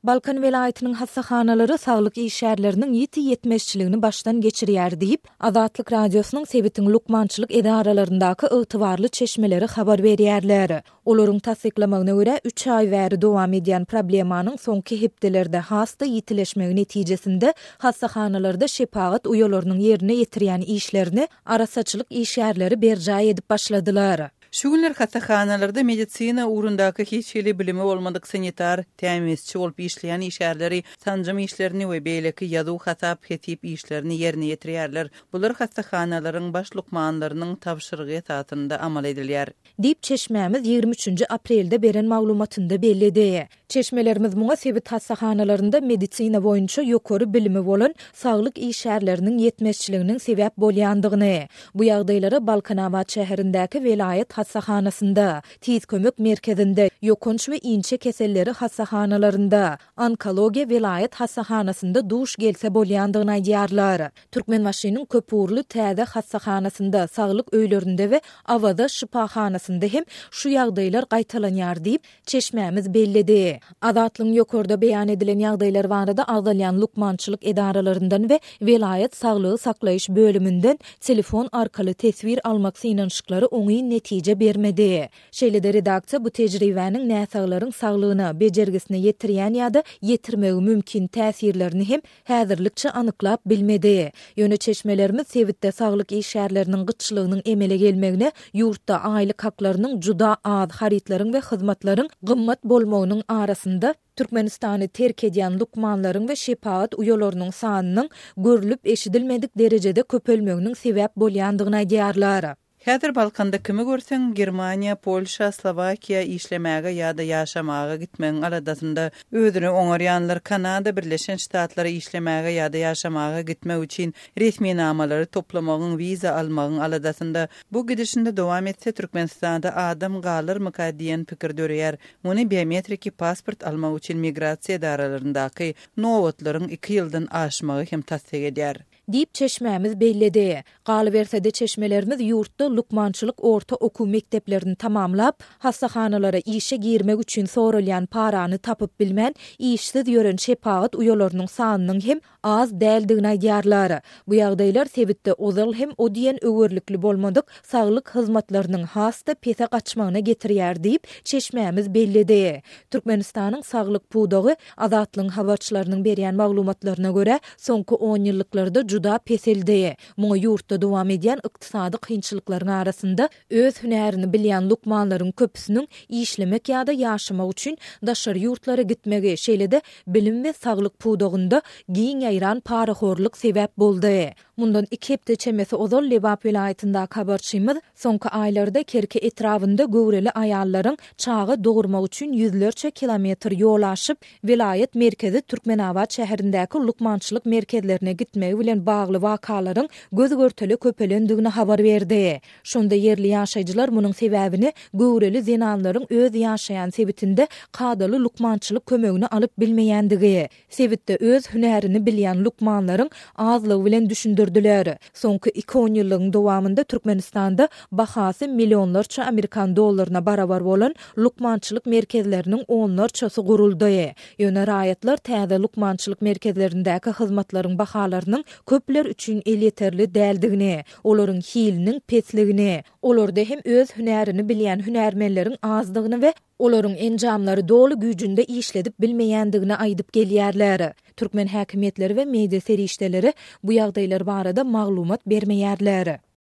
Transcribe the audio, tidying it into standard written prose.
Balkan velayetinin hassahanaları sağlık işyerlerinin yiti yetmezçiliğini baştan geçiriyer deyip, Azatlyk Radiosu'nun Sebitin lukmançılık edaralarındaki ıhtıvarlı çeşmeleri habar veriyerler. Olorun tasdiqlamağına göre 3 ay veri devam ediyen problemanın sonki hepdelerde hasta yitileşmeği neticesinde hassahanalarda şepaat uyolarının yerine yetiriyen işlerini arasaçılık işyerleri bercay edip başladılar. Şu günler hastaxanalarda medisina uğrundaki hiç bilimi olmadık sanitar, temizçi olup işleyen işerleri, sancım işlerini ve beyleki yadu hatap hetip işlerini yerine yetiriyerler. Bular hastaxanaların baş lukmanlarının tavşırığı etatında amal edilyer. Deyip çeşmemiz 23. Aprel'de beren maglumatında belledi. Çeşmelerimiz buna sebit hastaxanalarında medisina boyunca yokoru bilimi olan sağlık işyerlerinin yetmezçiliğinin sebep bolyandığını, bu yağdayları Balkanabat şehrindeki velayet hastaxanasında, tiz kömök merkezinde, yokunç ve inçe keselleri hastaxanalarında, onkologiya velayet hastaxanasında duş gelse bolyandığını aydiyarlar. Türkmenbaşynyň Köpurly täze hastaxanasında, sağlık öýlerinde ve Avada şipahanasında hem şu yağdaylar qaytalanýar diýip çeşmemiz belledi. Azatlyň ýokurda beýan edilen ýagdaýlar barada agdalýan lukmançylyk edaralarından ve velayet saglygy saklaýyş bölümünden telefon arkaly tesvir almak synanşyklary oňy netije bermedi. Şeýle-de redaksiýa bu tejribäniň näsaglaryň saglygyna, bejergisine ýetirýän ýa-da ýetirmegi mümkin täsirlerini hem häzirlikçe anyklap bilmedi. Ýöne çeşmelerimiz Sebitde saglyk işyerleriniň gyçylygynyň emele gelmegine, ýurtda aýlyk haklarynyň juda az haritlaryň we hyzmatlaryň gymmat bolmagynyň arasynda Türkmenistany terk edýän lukmanlaryň we şepaat uýalarynyň sanynyň görülüp eşidilmedik derejede köpelmeginiň sebäp bolýandygyny aýdýarlar. Häzir Balkanda kimi görseň Germaniýa, Polşa, Slovakiýa işlemäge ýa-da ýaşamaga gitmegiň aladasynda özüni oňarýanlar Kanada, Birleşen Ştatlary işlemäge ýa-da ýaşamaga gitmek üçin resmi namalary toplamagyň, wiza almagyň aladasynda bu gidişinde dowam etse Türkmenistanda adam galyrmy diýen pikir döreýär. Muny biometriki pasport almak üçin migrasiýa daralaryndaky nowatlaryň 2 ýyldan aşmagy hem tasdik edýär. Deyip çeşmemiz belledi. Galybersede çeşmelerimiz yurtda lukmançylyk orta oku mekteplerini tamamlap, hastaxanalara işe girmek üçin sorulýan parany tapyp bilmän, işsiz ýören şepaat uýalarynyň sanynyň hem az däldigini aýdýarlar. Bu ýagdaýlar Sebitde ozal hem o diýen öwürlikli bolmadyk saglyk hyzmatlarynyň hasta pese gaçmagyna getirýär diýip çeşmemiz belledi. Türkmenistanyň saglyk pudagy Azatlyň habarçylarynyň berýän maglumatlaryna görä soňky 10 ýyllyklarda juda peseldi. Muňa ýurtda dowam edýän ykdysady kynçylyklaryň arasynda öz hünärini bilýän lukmanlaryň köpüsiniň işlemek ýa-da ýaşamak üçin daşary ýurtlara gitmegi, şeýle-de bilim we saglyk pudagynda giň ýaýran paraxorlyk sebäp boldy. Mundan 2 hepde çemesi ozal Lebap vilayetinde habarçymyz soňky aýlarda Kerke etrafynda göwreli aýallaryň çagy dogurmak üçin ýüzlerçe kilometr ýol aşyp vilayet merkezi Türkmenabat şäherindäki lukmançylyk merkezlerine gitmegi bilen bagly wakalaryň göz görteli köpelendigini habar berdi. Şonda yerli ýaşaýjylar munyň sebäbini göwreli zenanlaryň öz ýaşaýan sebitinde kadaly lukmançylyk kömegini alyp bilmeýändigi, sebitde öz hünärini bilýän lukmanlaryň azlygy bilen düşündirdiler. Soňky 2 ýyllyň dowamında Türkmenistanda bahasy millionlarça Amerikan dollaryna barabar bolan lukmançylyk merkezleriniň onlarçasy guruldy. Ýöne raýatlar täze lukmançylyk merkezlerindäki hyzmatlaryň bahalarynyň köpler üçin elýeterli däldigini, olaryň hiliniň pesligini, olarda hem öz hünärini bilýän hünärmenleriň azdygyny we olaryň enjamlary dolu güýjünde işledip bilmeýändigini aýdyp gelýärler. Türkmen häkimetleri we media serişdeleri bu ýagdaýlar barada maglumat bermeýärler.